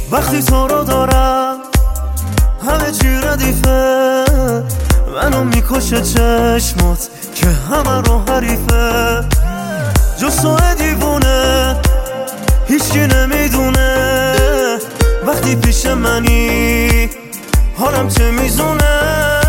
وقتی تو رو دارم همه چی ردیفه، منو میکشه چشمات که همه رو حریفه. جز تو دیوونه هیچکی نمیدونه، وقتی پیش منی حالم چه میزونه.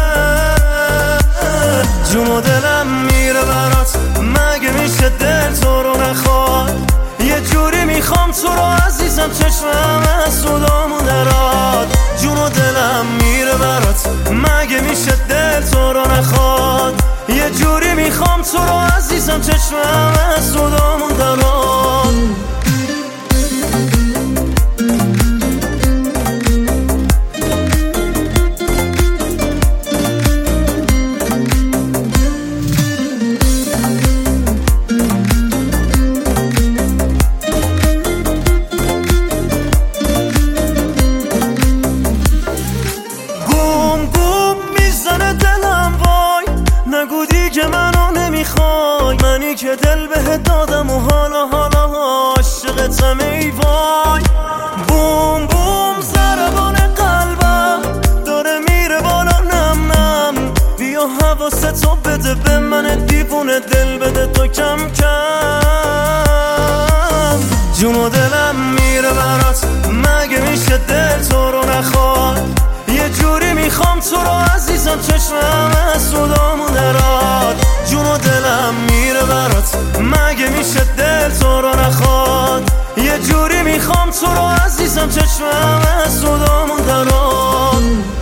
جون و دلم میره برات، مگه میشه دل تو رو نخواد؟ یه جوری میخوام تو رو عزیزم، چشمم از صدامون دراد. جون و دلم میره برات، مگه میشه دل تو رو نخواد؟ یه جوری میخوام تو رو عزیزم، چشمم از صدامون دراد. نگو دیگه منو نمیخوای، منی که دل بهت دادم و حالا عاشقتم ای وای. بوم بوم ضربان قلبم داره میره بالا، نم نم بیا حواستو بده به من دیوونه، دل بده تو کم کم. جون و دلم میره برات، مگه میشه دل تو رو نخواد؟ یه جوری میخوام تو رو عزیزم، چشمم از صدامون دراد. جون و دلم میره برات، مگه میشه دل تو رو نخواد؟ یه جوری میخوام تو رو عزیزم، چشمم از صدامون دراد.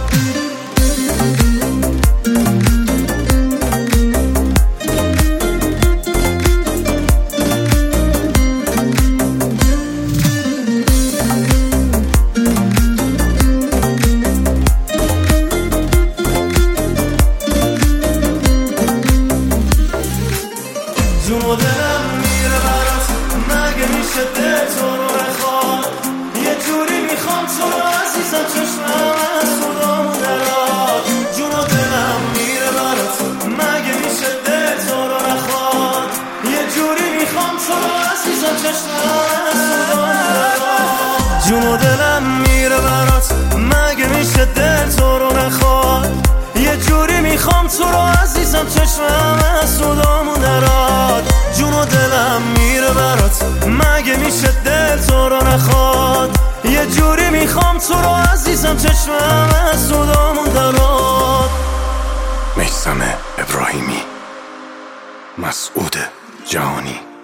جون و دلم میره برات، مگه میشه دل تو رو نخواد؟ یه جوری میخوام تو رو عزیزم، چشمم از صدامون دراد. جون و دلم میره برات، مگه میشه دل تو رو نخواد؟ یه جوری میخوام تو رو عزیزم، چشمم از صدامون دراد. جون و دلم میره برات، مگه میشه دل تو رو نخواد؟ یه جوری میخوام تو رو عزیزم، چشمم از صدامون دراد. جون و دلم میره برات، مگه میشه دل تو رو نخواد؟ یه جوری میخوام تو رو عزیزم، چشمم از صدامون دراد. میثم ابراهیمی، مسعود جهانی.